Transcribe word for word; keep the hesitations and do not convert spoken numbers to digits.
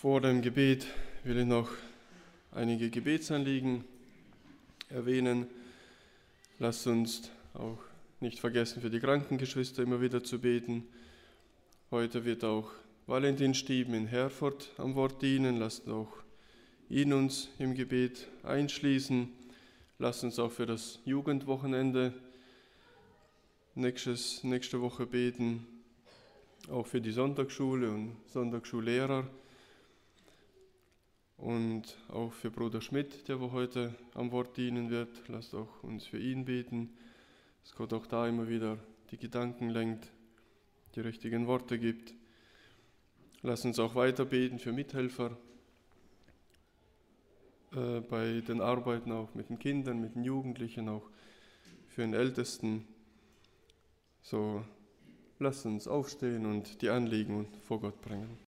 Vor dem Gebet will ich noch einige Gebetsanliegen erwähnen. Lasst uns auch nicht vergessen, für die Krankengeschwister immer wieder zu beten. Heute wird auch Valentin Stieben in Herford am Wort dienen. Lasst auch ihn uns im Gebet einschließen. Lasst uns auch für das Jugendwochenende nächstes, nächste Woche beten, auch für die Sonntagsschule und Sonntagsschullehrer und auch für Bruder Schmidt, der wo heute am Wort dienen wird. Lasst auch uns für ihn beten, dass Gott auch da immer wieder die Gedanken lenkt, die richtigen Worte gibt. Lasst uns auch weiter beten für Mithelfer äh, bei den Arbeiten, auch mit den Kindern, mit den Jugendlichen, auch für den Ältesten. So, lasst uns aufstehen und die Anliegen vor Gott bringen.